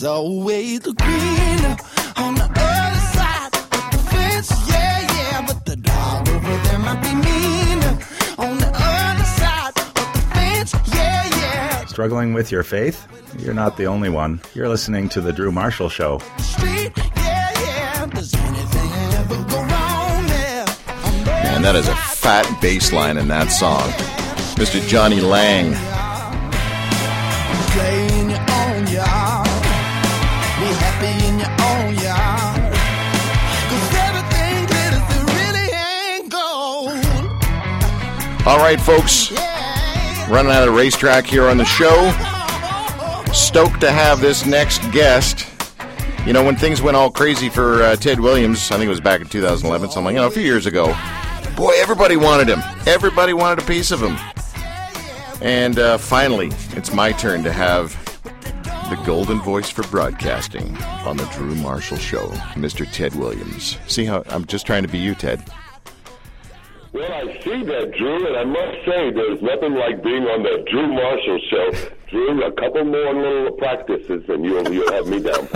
there's always the green on the other side of the fence. Yeah, but the dog over there might be mean on the other side of the fence. Yeah. Struggling with your faith? You're not the only one. You're listening to The Drew Marshall Show. Street, yeah. Does anything ever go wrong there? Man, that is a fat bass line in that song. Mr. Johnny Lang. Play in your own yard. Be happy in your own yard. 'Cause everything glitters, it really ain't gold. All right, folks. Running out of the racetrack here on the show. Stoked to have this next guest. You know, when things went all crazy for Ted Williams, I think it was back in 2011, something, a few years ago, boy, everybody wanted him. Everybody wanted a piece of him. And finally, it's my turn to have the golden voice for broadcasting on the Drew Marshall Show, Mr. Ted Williams. See how I'm just trying to be you, Ted. Well, I see that, Drew, and I must say there's nothing like being on the Drew Marshall Show. Drew, a couple more little practices and you'll have me down.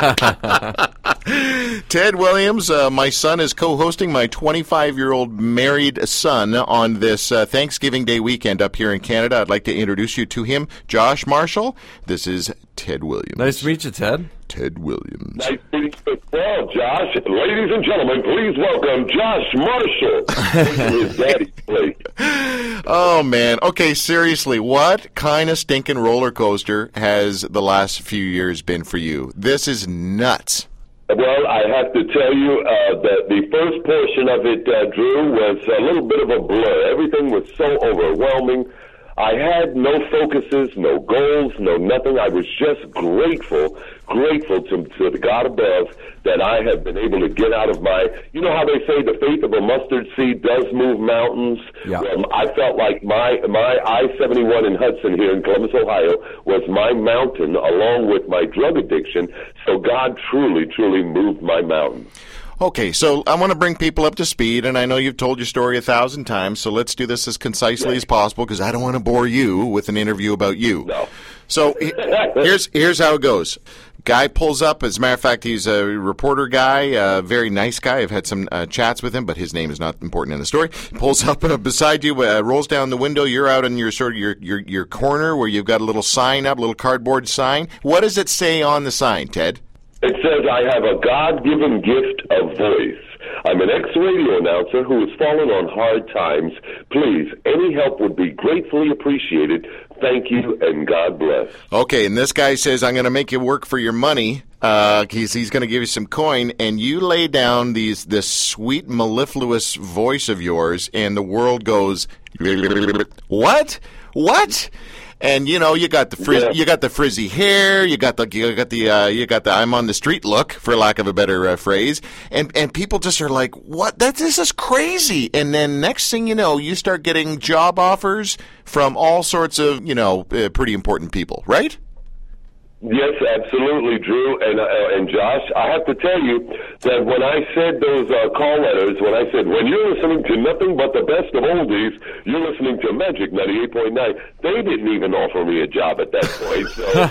Ted Williams, my son is co-hosting my 25-year-old married son on this Thanksgiving Day weekend up here in Canada. I'd like to introduce you to him. Josh Marshall, this is Ted Williams. Nice to meet you, Ted. Ted Williams. Nice to meet you as well, Josh. Ladies and gentlemen, please welcome Josh Marshall. His daddy's place. Oh, man. Okay, seriously, what kind of stinking roller coaster has the last few years been for you? This is nuts. Well, I have to tell you that the first portion of it, Drew, was a little bit of a blur. Everything was so overwhelming. I had no focuses, no goals, no nothing. I was just grateful to the God above that I have been able to get out of my, you know how they say the faith of a mustard seed does move mountains? Yeah. I felt like my I-71 in Hudson here in Columbus, Ohio, was my mountain along with my drug addiction. So God truly, truly moved my mountain. Okay, so I want to bring people up to speed, and I know you've told your story 1,000 times, so let's do this as concisely as possible because I don't want to bore you with an interview about you. No. So here's how it goes. Guy pulls up. As a matter of fact, he's a reporter guy, a very nice guy. I've had some chats with him, but his name is not important in the story. Pulls up beside you, rolls down the window. You're out in your sort of your corner where you've got a little sign up, a little cardboard sign. What does it say on the sign, Ted? It says, I have a God-given gift of voice. I'm an ex-radio announcer who has fallen on hard times. Please, any help would be gratefully appreciated. Thank you, and God bless. Okay, and this guy says, I'm going to make you work for your money. He's going to give you some coin, and you lay down this sweet, mellifluous voice of yours, and the world goes, what? What? And you got the you got the frizzy hair, you got the I'm on the street look, for lack of a better phrase, and people just are like, what? This is crazy. And then next thing you know, you start getting job offers from all sorts of pretty important people, right? Yes, absolutely, Drew and Josh. I have to tell you that when I said those call letters, when I said, when you're listening to nothing but the best of oldies, you're listening to Magic 98.9, they didn't even offer me a job at that point.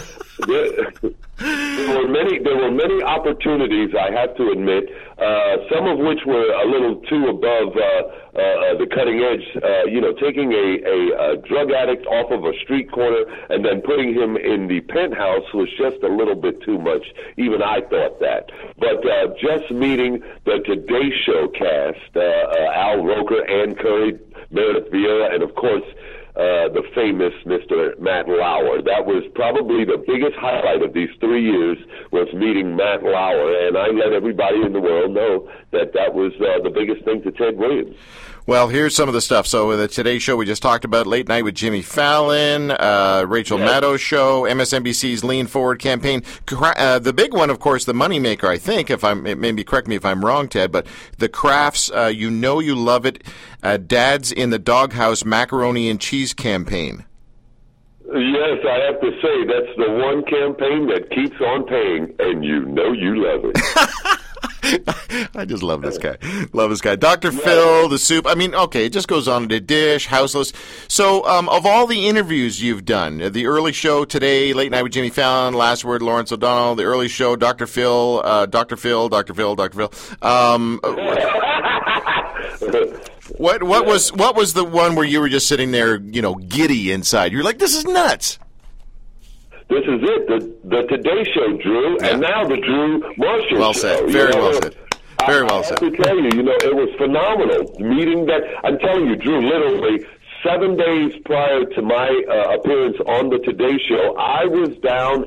So there were many opportunities, I have to admit, some of which were a little too above the cutting edge. Taking a drug addict off of a street corner and then putting him in the penthouse was just a little bit too much. Even I thought that. But just meeting the Today Show cast, Al Roker, Ann Curry, Meredith Vieira, and of course the famous Mr. Matt Lauer. That was probably the biggest highlight of these 3 years, was meeting Matt Lauer, and I let everybody in the world know that was the biggest thing to Ted Williams. Well, here's some of the stuff. So the Today Show we just talked about, Late Night with Jimmy Fallon, Rachel Maddow's show, MSNBC's Lean Forward campaign. The big one, of course, the moneymaker, I think, maybe correct me if I'm wrong, Ted, but the Crafts, You Know You Love It, Dads in the Doghouse macaroni and cheese campaign. Yes, I have to say, that's the one campaign that keeps on paying, and you know you love it. I just love this guy. Love this guy. Dr. Phil, The Soup. I mean, okay, it just goes on to Dish, Houseless. So, of all the interviews you've done, the early show today, Late Night with Jimmy Fallon, Last Word, Lawrence O'Donnell, the early show, Dr. Phil, Dr. Phil. What was the one where you were just sitting there, giddy inside? You're like, this is nuts. This is it, the Today Show, Drew, and now the Drew Marshall Well Show. said. Very well said. Very well said. I have to tell you, it was phenomenal. Meeting that, I'm telling you, Drew, literally 7 days prior to my appearance on the Today Show, I was down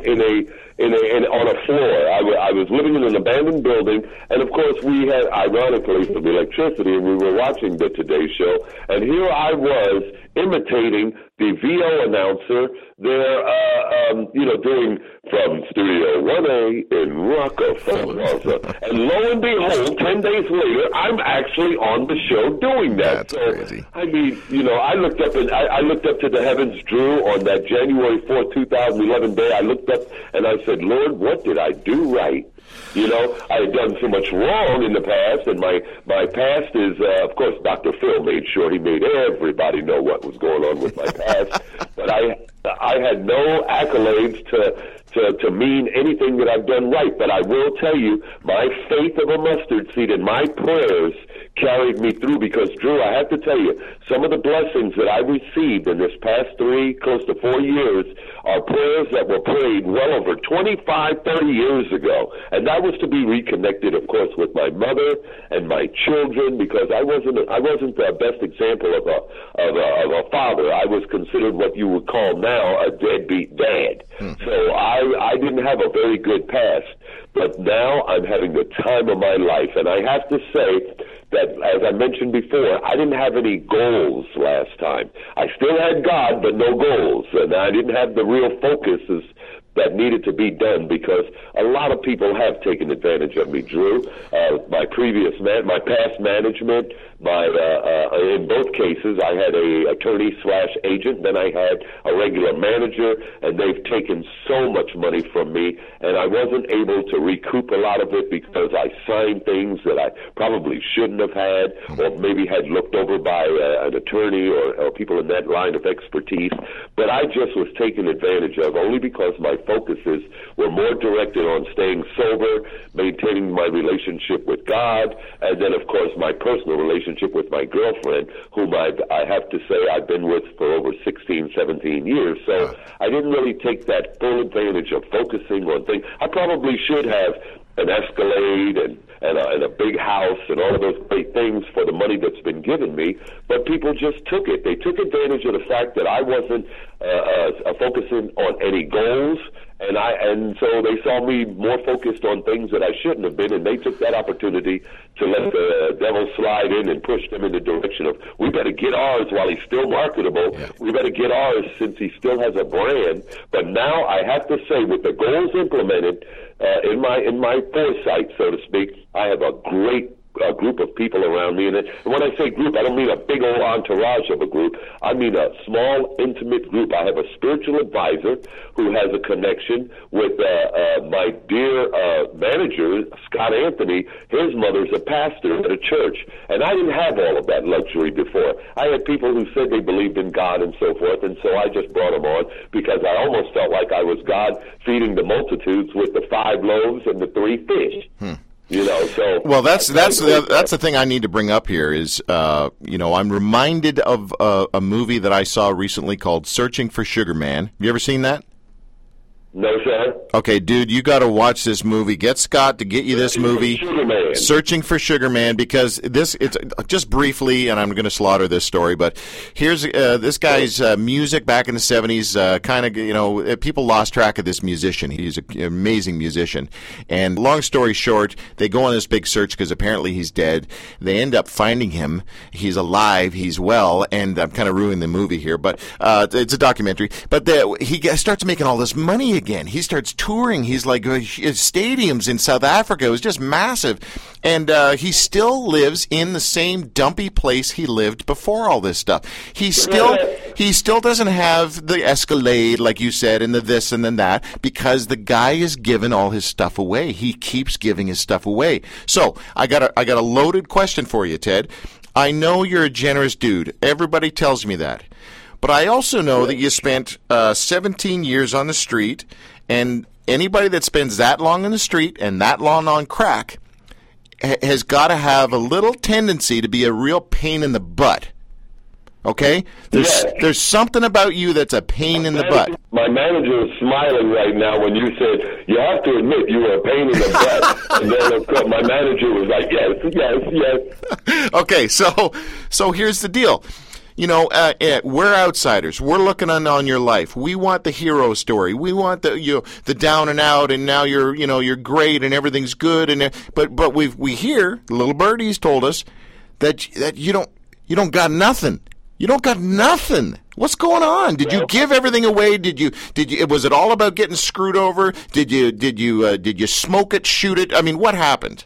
on a floor. I was living in an abandoned building, and of course we had, ironically, some electricity, and we were watching the Today Show, and here I was imitating the VO announcer there, doing from Studio 1A in Rockefeller. And lo and behold, 10 days later, I'm actually on the show doing that. That's crazy. I mean, I looked up to the heavens, Drew, on that January 4th, 2011 day. I looked up and I said, Lord, what did I do right? I had done so much wrong in the past, and my past is, of course, Dr. Phil made sure he made everybody know what was going on with my past. But I had no accolades to mean anything that I've done right. But I will tell you, my faith of a mustard seed and my prayers carried me through, because, Drew, I have to tell you, some of the blessings that I received in this past 3, close to 4 years are prayers that were prayed well over 25, 30 years ago. And that was to be reconnected, of course, with my mother and my children, because I wasn't the best example of a father. I was considered what you would call now a deadbeat dad. So I didn't have a very good past. But now I'm having the time of my life. And I have to say that, as I mentioned before, I didn't have any goals last time. I still had God, but no goals. And I didn't have the real focuses that needed to be done, because a lot of people have taken advantage of me, Drew. My past management, in both cases, I had a attorney/agent, then I had a regular manager, and they've taken so much money from me, and I wasn't able to recoup a lot of it because I signed things that I probably shouldn't have had, or maybe had looked over by an attorney or people in that line of expertise. But I just was taken advantage of only because my focuses were more directed on staying sober, maintaining my relationship with God, and then, of course, my personal relationship with my girlfriend, whom I have to say I've been with for over 16, 17 years. So I didn't really take that full advantage of focusing on things. I probably should have an Escalade and a big house and all of those great things for the money that's been given me, but people just took it. They took advantage of the fact that I wasn't focusing on any goals, and so they saw me more focused on things that I shouldn't have been, and they took that opportunity to let the devil slide in and push them in the direction of, we better get ours while he's still marketable. Yeah. We better get ours since he still has a brand. But now I have to say, with the goals implemented, in my foresight, so to speak, I have a great group of people around me. And when I say group, I don't mean a big old entourage of a group. I mean a small, intimate group. I have a spiritual advisor who has a connection with my dear manager, Scott Anthony. His mother's a pastor at a church. And I didn't have all of that luxury before. I had people who said they believed in God and so forth, and so I just brought them on because I almost felt like I was God feeding the multitudes with the 5 loaves and the 3 fish. So well, that's the thing I need to bring up here is, I'm reminded of a movie that I saw recently called Searching for Sugar Man. Have you ever seen that? No, sir. Okay, dude, you got to watch this movie. Get Scott to get you this movie, Searching for Sugar Man, because it's just briefly, and I'm going to slaughter this story, but here's this guy's music back in the 70s, people lost track of this musician. He's an amazing musician. And long story short, they go on this big search because apparently he's dead. They end up finding him. He's alive. He's well. And I'm kind of ruining the movie here, but it's a documentary. But he starts making all this money again. He starts touring. He's like stadiums in South Africa. It was just massive. And he still lives in the same dumpy place he lived before all this stuff. He still He still doesn't have the Escalade, like you said, and the this and then that, because the guy is giving all his stuff away. He keeps giving his stuff away. So I got a loaded question for you, Ted. I know you're a generous dude. Everybody tells me that. But I also know that you spent 17 years on the street, and anybody that spends that long on the street and that long on crack has got to have a little tendency to be a real pain in the butt. Okay? There's something about you that's a pain in the butt. My manager is smiling right now when you said, you have to admit you were a pain in the butt. And then, of course, my manager was like, yes. Okay, so here's the deal. You know, we're outsiders. We're looking on your life. We want the hero story. We want the down and out, and now you're great and everything's good. But we hear little birdies told us that you don't got nothing. You don't got nothing. What's going on? Did you give everything away? Was it all about getting screwed over? Did you smoke it, shoot it? I mean, what happened?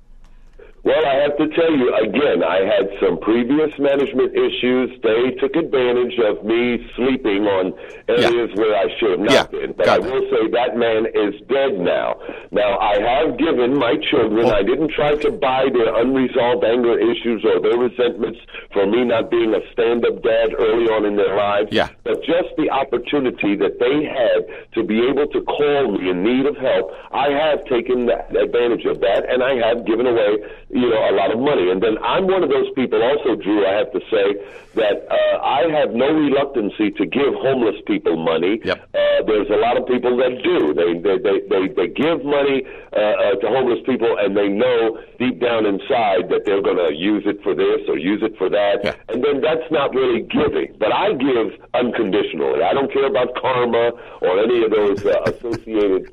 Well, I have to tell you, again, I had some previous management issues. They took advantage of me sleeping on areas where I should have not been. But I will say that man is dead now. Now, I have given my children, I didn't try to buy their unresolved anger issues or their resentments for me not being a stand-up dad early on in their lives. Yeah. But just the opportunity that they had to be able to call me in need of help, I have taken advantage of that, and I have given away a lot of money. And then I'm one of those people also, Drew, I have to say, that I have no reluctancy to give homeless people money. Yep. There's a lot of people that do. They give money to homeless people, and they know deep down inside that they're going to use it for this or use it for that. Yeah. And then that's not really giving. But I give unconditionally. I don't care about karma or any of those associated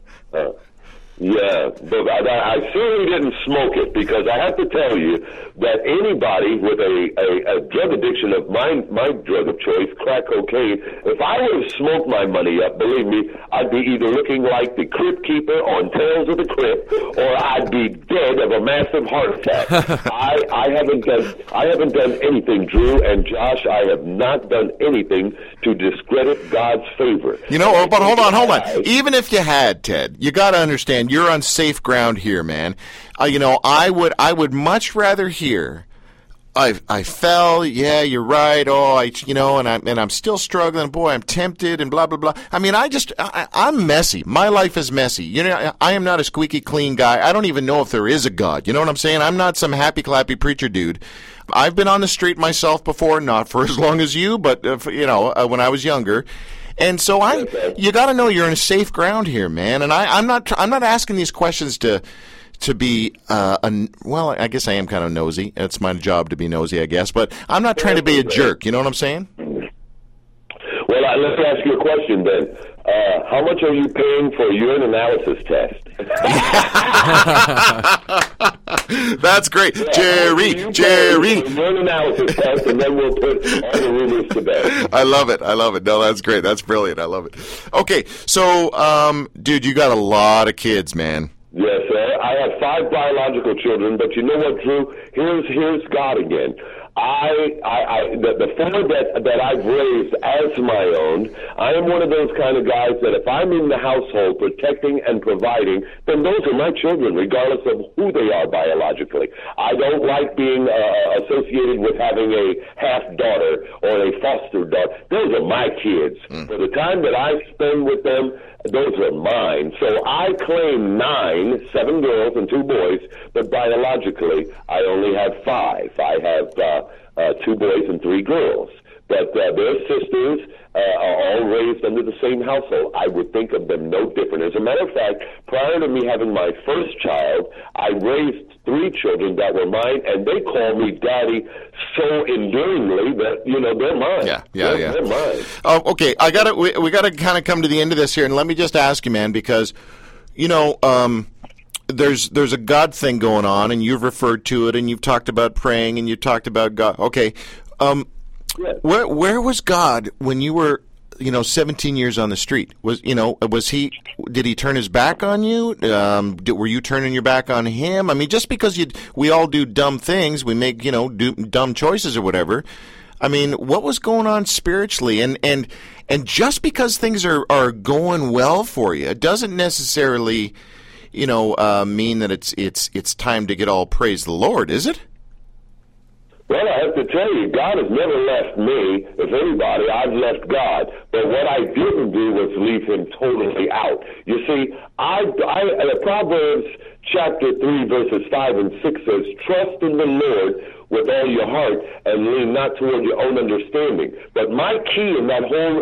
yeah, but I certainly didn't smoke it, because I have to tell you that anybody with a drug addiction of my drug of choice, crack cocaine, if I would have smoked my money up, believe me, I'd be either looking like the Crypt Keeper on Tales of the Crypt, or I'd be dead of a massive heart attack. I haven't done anything, Drew and Josh. I have not done anything to discredit God's favor. But hold on. Even if you had, Ted, you got to understand, you're on safe ground here, man. I would much rather hear, I fell, yeah, you're right, and I'm still struggling, boy, I'm tempted, and blah, blah, blah. I mean, I'm messy. My life is messy. I am not a squeaky clean guy. I don't even know if there is a God. You know what I'm saying? I'm not some happy-clappy preacher dude. I've been on the street myself before, not for as long as you, but, when I was younger. And so you got to know you're in a safe ground here, man. And I'm not asking these questions to be well, I guess I am kind of nosy. It's my job to be nosy, I guess. But I'm not trying to be a jerk. You know what I'm saying? Well, let's ask you a question then. How much are you paying for a urine analysis test? That's great. Jerry. Urine analysis test, and then we'll put all the rumors to bed. I love it. No, that's great. That's brilliant. I love it. Okay, so, dude, you got a lot of kids, man. Yes, sir. I have 5 biological children, but you know what, Drew? Here's God again. The 4 that I've raised as my own, I am one of those kind of guys that if I'm in the household protecting and providing, then those are my children, regardless of who they are biologically. I don't like being associated with having a half-daughter or a foster daughter. Those are my kids. For the time that I spend with them, those are mine. So I claim 9, 7 girls and 2 boys, but biologically I only have 5. I have 2 boys and 3 girls. But their sisters are all raised under the same household. I would think of them no different. As a matter of fact, prior to me having my first child, I raised 3 children that were mine, and they call me daddy so endearingly that, they're mine. Yeah. They're mine. Oh, okay. We gotta kind of come to the end of this here, and let me just ask you, man, because, there's a God thing going on, and you've referred to it, and you've talked about praying, and you talked about God. Okay. Where was God when you were, 17 years on the street? Did he turn his back on you? Were you turning your back on him? I mean, just because we all do dumb things, we make, dumb choices or whatever. I mean, what was going on spiritually? And just because things are going well for you, it doesn't necessarily, mean that it's time to get all praise the Lord, is it? Well, I have to tell you, God has never left me. If anybody, I've left God. But what I didn't do was leave him totally out. You see, Proverbs chapter 3, verses 5 and 6 says, trust in the Lord with all your heart and lean not toward your own understanding. But my key in that whole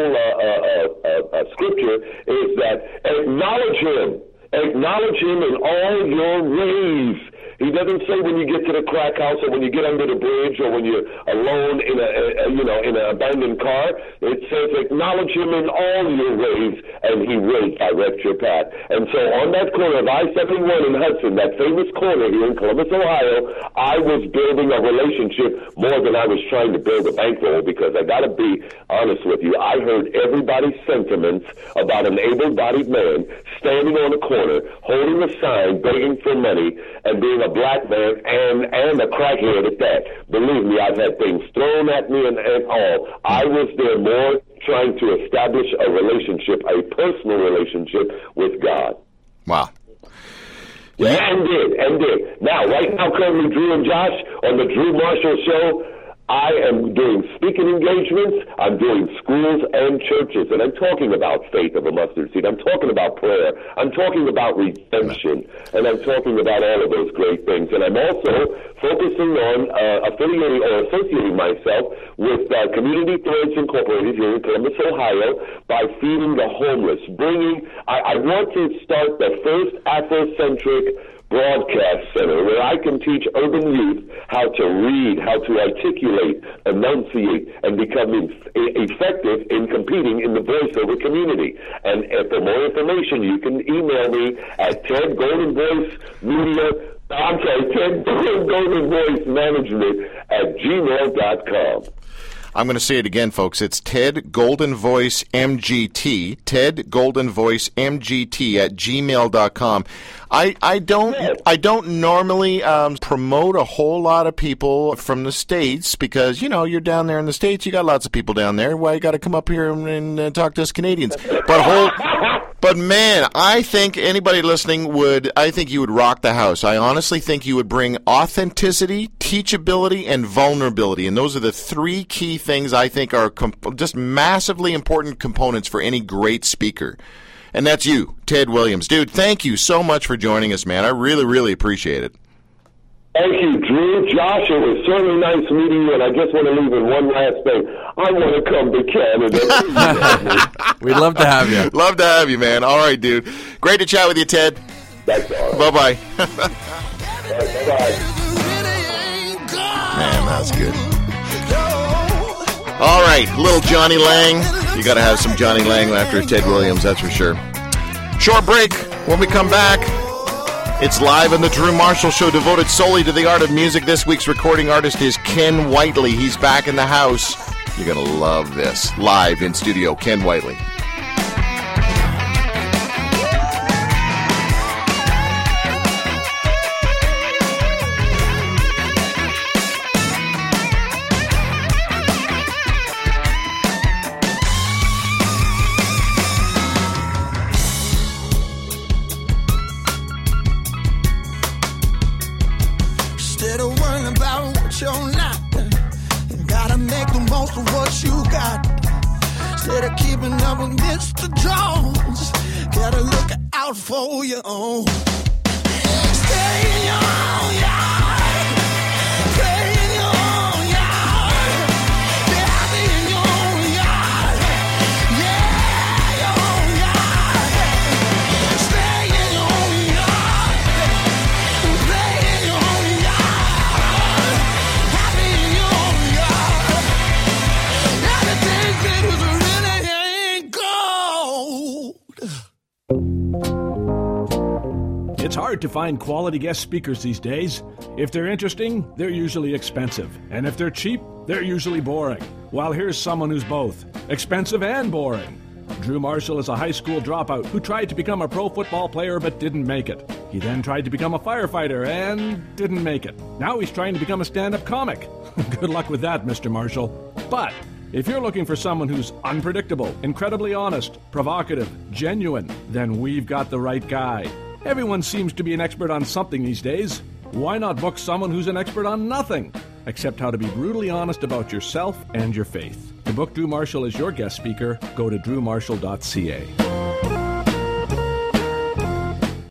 scripture is that acknowledge him. Acknowledge him in all your ways. He doesn't say when you get to the crack house or when you get under the bridge or when you're alone in in an abandoned car. It says acknowledge him in all your ways and he will direct your path. And so on that corner of I-71 in Hudson, that famous corner here in Columbus, Ohio, I was building a relationship more than I was trying to build a bankroll, because I got to be honest with you. I heard everybody's sentiments about an able-bodied man standing on a corner, holding a sign, begging for money, and being a black man and a crackhead at that. Believe me, I've had things thrown at me and all. I was there more trying to establish a relationship, a personal relationship with God. Wow. Yeah, and did. Now, right now, currently, Drew and Josh on the Drew Marshall Show, I am doing speaking engagements, I'm doing schools and churches, and I'm talking about faith of a mustard seed. I'm talking about prayer. I'm talking about redemption, and I'm talking about all of those great things. And I'm also focusing on affiliating or associating myself with Community Threads Incorporated here in Columbus, Ohio, by feeding the homeless. I want to start the first Afrocentric broadcast center where I can teach urban youth how to read, how to articulate, enunciate, and become effective in competing in the voiceover community. And for more information, you can email me at Ted Golden Voice Management at gmail.com. I'm going to say it again, folks. It's Ted Golden Voice MGT, Ted Golden Voice MGT at gmail.com. I don't normally promote a whole lot of people from the States because, you're down there in the States. You got lots of people down there. Why you got to come up here and talk to us Canadians? But man, I think anybody listening you would rock the house. I honestly think you would bring authenticity, teachability, and vulnerability. And those are the three key things I think are just massively important components for any great speaker. And that's you, Ted Williams. Dude, thank you so much for joining us, man. I really, really appreciate it. Thank you, Drew. Josh, it was certainly nice meeting you, and I just want to leave with one last thing. I want to come to Canada. We'd love to have you. Love to have you, man. All right, dude. Great to chat with you, Ted. That's all right. Bye-bye. Bye-bye. Man, that's good. All right, little Johnny Lang. You got to have some Johnny Lang after Ted Williams, that's for sure. Short break. When we come back, it's live on the Drew Marshall Show, devoted solely to the art of music. This week's recording artist is Ken Whiteley. He's back in the house. You're going to love this. Live in studio, Ken Whiteley. For your own. Stay in your own yard. Play in your own yard. Be happy in your own yard. Yeah, your own yard. Stay in your own yard. Play in your own yard. Happy in your own yard. Everything that was really ain't gold. It's hard to find quality guest speakers these days. If they're interesting, they're usually expensive. And if they're cheap, they're usually boring. Well, here's someone who's both expensive and boring. Drew Marshall is a high school dropout who tried to become a pro football player but didn't make it. He then tried to become a firefighter and didn't make it. Now he's trying to become a stand-up comic. Good luck with that, Mr. Marshall. But if you're looking for someone who's unpredictable, incredibly honest, provocative, genuine, then we've got the right guy. Everyone seems to be an expert on something these days. Why not book someone who's an expert on nothing, except how to be brutally honest about yourself and your faith? To book Drew Marshall as your guest speaker, go to drewmarshall.ca.